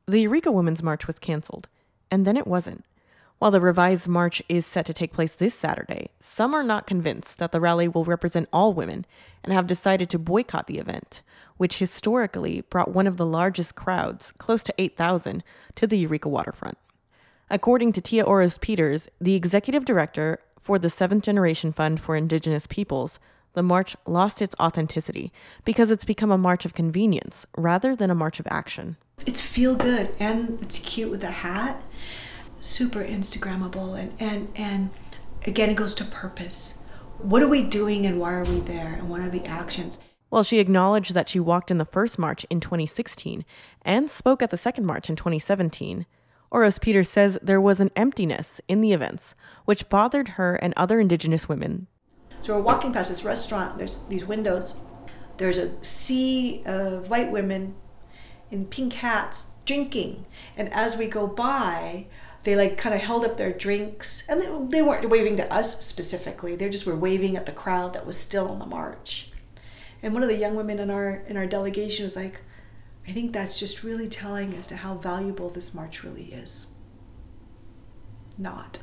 The Eureka Women's March was canceled, and then it wasn't. While the revised march is set to take place this Saturday, some are not convinced that the rally will represent all women and have decided to boycott the event, which historically brought one of the largest crowds, close to 8,000, to the Eureka waterfront. According to Tia Oros-Peters, the executive director for the Seventh Generation Fund for Indigenous Peoples, the march lost its authenticity because it's become a march of convenience rather than a march of action. It's feel good and it's cute with a hat. Super Instagrammable, and again, it goes to purpose. What are we doing and why are we there and what are the actions? While she acknowledged that she walked in the first march in 2016 and spoke at the second march in 2017, Oros-Peters says there was an emptiness in the events, which bothered her and other Indigenous women. So we're walking past this restaurant, there's these windows, there's a sea of white women in pink hats drinking, and as we go by, they kind of held up their drinks, and they weren't waving to us specifically. They just were waving at the crowd that was still on the march. And one of the young women in our delegation was like, I think that's just really telling as to how valuable this march really is. Not.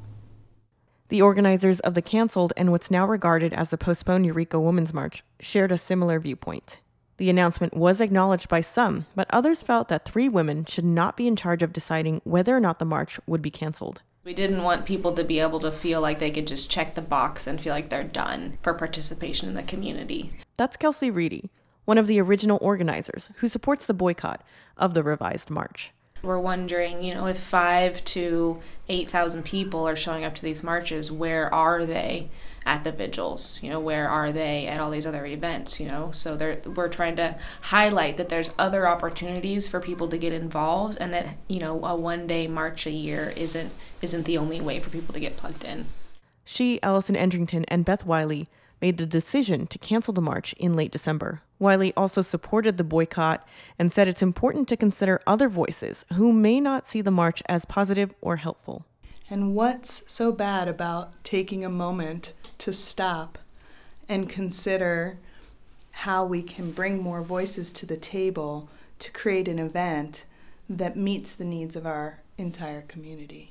The organizers of the canceled and what's now regarded as the postponed Eureka Women's March shared a similar viewpoint. The announcement was acknowledged by some, but others felt that 3 women should not be in charge of deciding whether or not the march would be canceled. We didn't want people to be able to feel like they could just check the box and feel like they're done for participation in the community. That's Kelsey Reedy, one of the original organizers who supports the boycott of the revised march. We're wondering, if 5,000 to 8,000 people are showing up to these marches, where are they at the vigils? Where are they at all these other events? So we're trying to highlight that there's other opportunities for people to get involved, and that a one-day march a year isn't the only way for people to get plugged in. She, Allison Endrington, and Beth Wiley made the decision to cancel the march in late December. Wiley also supported the boycott and said it's important to consider other voices who may not see the march as positive or helpful. And what's so bad about taking a moment to stop and consider how we can bring more voices to the table to create an event that meets the needs of our entire community?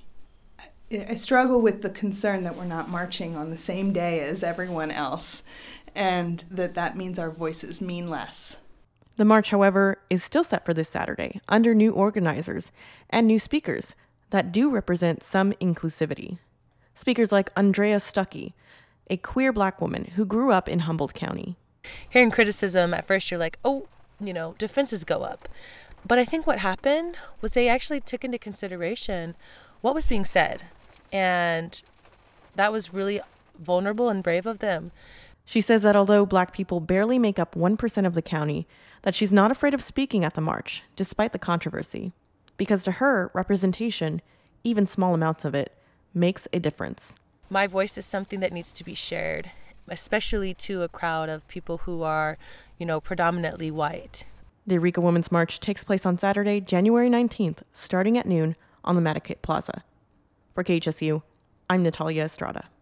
I struggle with the concern that we're not marching on the same day as everyone else, and that means our voices mean less. The march, however, is still set for this Saturday under new organizers and new speakers that do represent some inclusivity. Speakers like Andrea Stuckey, a queer Black woman who grew up in Humboldt County. Hearing criticism, at first you're like, defenses go up. But I think what happened was they actually took into consideration what was being said. And that was really vulnerable and brave of them. She says that although Black people barely make up 1% of the county, that she's not afraid of speaking at the march, despite the controversy. Because to her, representation, even small amounts of it, makes a difference. My voice is something that needs to be shared, especially to a crowd of people who are, predominantly white. The Eureka Women's March takes place on Saturday, January 19th, starting at noon on the Mataquit Plaza. For KHSU, I'm Natalia Estrada.